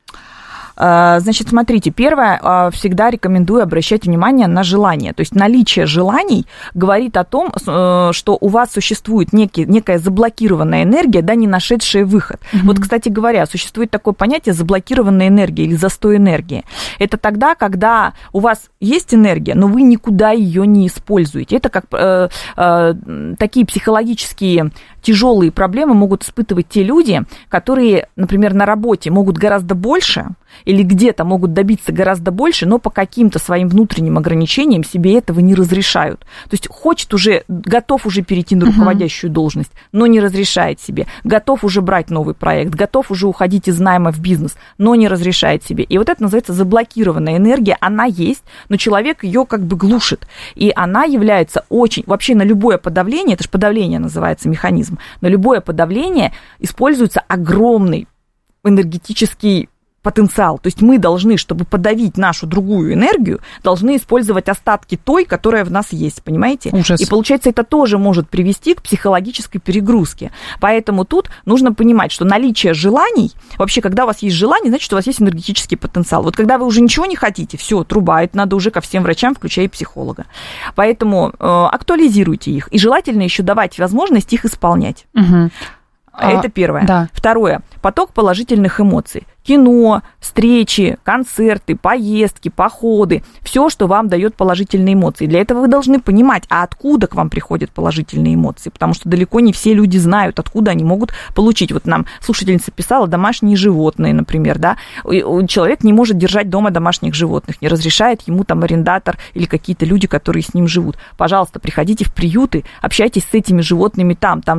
Значит, смотрите, первое, всегда рекомендую обращать внимание на желания. То есть наличие желаний говорит о том, что у вас существует некий, некая заблокированная энергия, да, не нашедшая выход. Mm-hmm. Вот, кстати говоря, существует такое понятие заблокированная энергия или застой энергии. Это тогда, когда у вас есть энергия, но вы никуда ее не используете. Это как э, э, такие психологические тяжелые проблемы могут испытывать те люди, которые, например, на работе могут гораздо больше или где-то могут добиться гораздо больше, но по каким-то своим внутренним ограничениям себе этого не разрешают. То есть хочет уже, готов уже перейти на руководящую uh-huh. должность, но не разрешает себе. Готов уже брать новый проект, готов уже уходить из найма в бизнес, но не разрешает себе. И вот это называется заблокированная энергия. Она есть, но человек ее как бы глушит. И она является очень... Вообще на любое подавление, это же подавление называется механизм, на любое подавление используется огромный энергетический потенциал. То есть мы должны, чтобы подавить нашу другую энергию, должны использовать остатки той, которая в нас есть, понимаете? Ужас. И получается, это тоже может привести к психологической перегрузке. Поэтому тут нужно понимать, что наличие желаний, вообще, когда у вас есть желание, значит, у вас есть энергетический потенциал. Вот когда вы уже ничего не хотите, все, труба, это надо уже ко всем врачам, включая психолога. Поэтому э, актуализируйте их. И желательно еще давать возможность их исполнять. Угу. Это первое. Да. Второе. Поток положительных эмоций. Кино, встречи, концерты, поездки, походы. Все, что вам дает положительные эмоции. Для этого вы должны понимать, а откуда к вам приходят положительные эмоции. Потому что далеко не все люди знают, откуда они могут получить. Вот нам слушательница писала домашние животные, например. Да? Человек не может держать дома домашних животных. Не разрешает ему там арендатор или какие-то люди, которые с ним живут. Пожалуйста, приходите в приюты, общайтесь с этими животными там. Там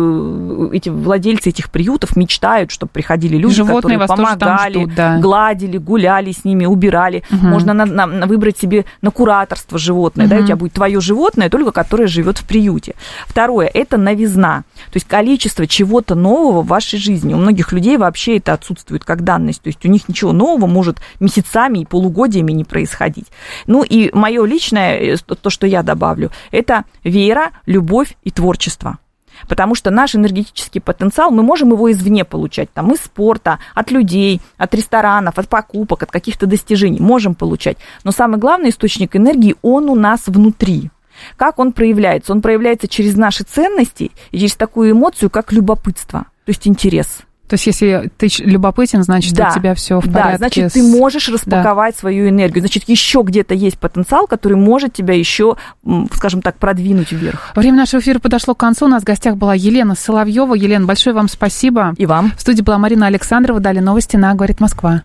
эти владельцы этих приютов мечтают, чтобы приходили люди, животные которые помогали. Помогали, ждут, да. гладили, гуляли с ними, убирали. Угу. Можно на, на, выбрать себе на кураторство животное. Угу. Да, у тебя будет твое животное, только которое живет в приюте. Второе, это новизна. То есть количество чего-то нового в вашей жизни. У многих людей вообще это отсутствует как данность. То есть у них ничего нового может месяцами и полугодиями не происходить. Ну и мое личное, то, что я добавлю, это вера, любовь и творчество. Потому что наш энергетический потенциал, мы можем его извне получать, там, из спорта, от людей, от ресторанов, от покупок, от каких-то достижений, можем получать. Но самый главный источник энергии, он у нас внутри. Как он проявляется? Он проявляется через наши ценности и через такую эмоцию, как любопытство, то есть интерес. То есть, если ты любопытен, значит, да, у тебя все в да, порядке. Да, значит, с... ты можешь распаковать да. свою энергию. Значит, еще где-то есть потенциал, который может тебя еще, скажем так, продвинуть вверх. Время нашего эфира подошло к концу. У нас в гостях была Елена Соловьева. Елена, большое вам спасибо. И вам. В студии была Марина Александрова. Далее новости на «Говорит Москва».